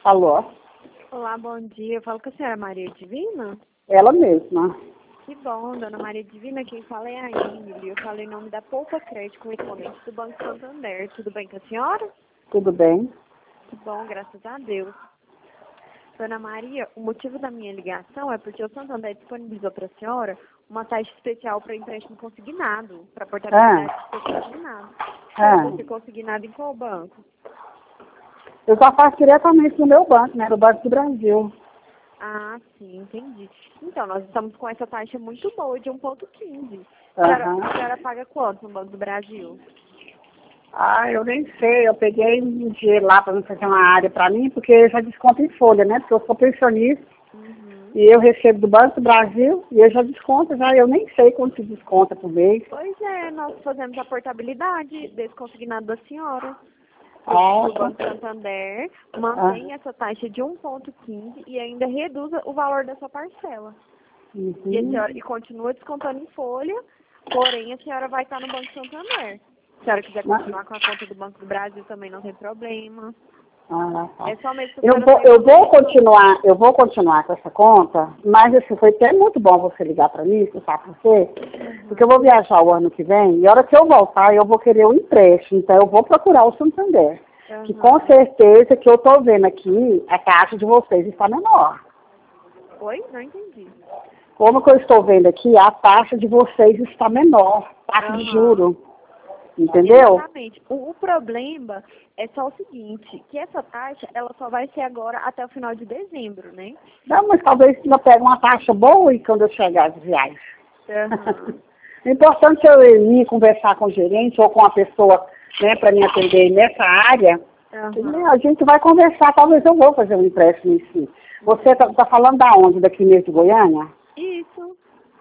Alô? Olá, bom dia. Eu falo com a senhora Maria Divina? Ela mesma. Que bom, dona Maria Divina. Quem fala é a Emily. Eu falei em nome da Poupa Crédito, correspondente do Banco Santander. Tudo bem com a senhora? Tudo bem? Que bom, graças a Deus. Dona Maria, o motivo da minha ligação é porque o Santander disponibilizou para a senhora uma taxa especial para empréstimo consignado, para portabilidade de consignado. Você consignado em qual banco? Eu só faço diretamente no meu banco, né? No Banco do Brasil. Ah, sim, entendi. Então, nós estamos com essa taxa muito boa, de 1,15. A senhora paga quanto no Banco do Brasil? Ah, eu nem sei. Eu peguei um dinheiro lá para fazer uma área para mim, porque já desconto em folha, né? Porque eu sou pensionista e eu recebo do Banco do Brasil e eu já desconto, eu nem sei quanto se desconta por mês. Pois é, nós fazemos a portabilidade desse consignado da senhora. Ah, O Banco Santander mantém essa taxa de 1,15 e ainda reduz o valor da sua parcela. E continua descontando em folha, porém a senhora vai estar no Banco Santander. Se a senhora quiser continuar com a conta do Banco do Brasil também não tem problema. Tá. É só mesmo que eu vou continuar com essa conta, mas assim, foi até muito bom você ligar para mim, sabe por quê? Porque eu vou viajar o ano que vem, e a hora que eu voltar, eu vou querer um empréstimo, então eu vou procurar o Santander. Que com certeza que eu estou vendo aqui, a taxa de vocês está menor. Oi? Não entendi. Como que eu estou vendo aqui, a taxa de vocês está menor, taxa de juro. Entendeu? Exatamente. O problema é só o seguinte, que essa taxa, ela só vai ser agora até o final de dezembro, né? Não, mas talvez eu pegue uma taxa boa e quando eu chegar de viagem. O importante é eu ir conversar com o gerente ou com a pessoa, né, para me atender nessa área. A gente vai conversar, talvez eu vou fazer um empréstimo em si. Você está falando da onde? Daqui mesmo de Goiânia? Isso.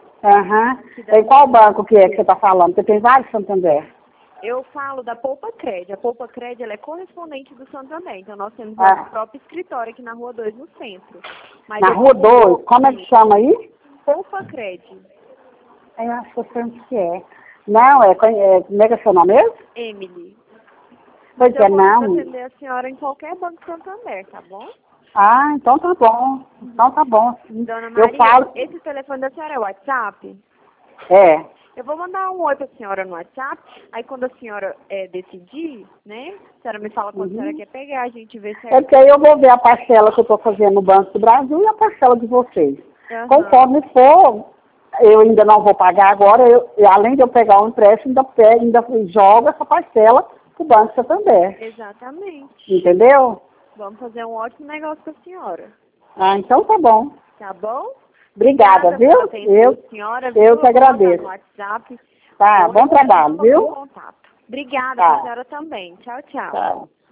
Em qual banco que você está falando? Porque tem vários Santander. Eu falo da Poupa Crédito. A Poupa Crédito ela é correspondente do Santander. Então, nós temos nosso próprio escritório aqui na Rua 2, no centro. Mas na Rua 2? Como é que chama aí? Poupa Crédito. Eu acho que eu sei o que é. Não, como é que é seu nome mesmo? Emily. Pois é, não. Eu posso atender a senhora em qualquer banco Santander, tá bom? Ah, então tá bom. Então tá bom. Dona Maria, esse telefone da senhora é o WhatsApp? É. Eu vou mandar um oi pra senhora no WhatsApp, aí quando a senhora decidir, né, a senhora me fala quando a senhora quer pegar, a gente vê se é porque aí eu vou ver a parcela que eu estou fazendo no Banco do Brasil e a parcela de vocês. Conforme for, eu ainda não vou pagar agora, além de eu pegar um empréstimo, ainda jogo essa parcela pro Banco Santander. Exatamente. Entendeu? Vamos fazer um ótimo negócio com a senhora. Ah, então tá bom. Tá bom? Obrigada, viu? Eu que agradeço. WhatsApp. Tá, bom trabalho, viu? Obrigada, a senhora também. Tchau, tchau.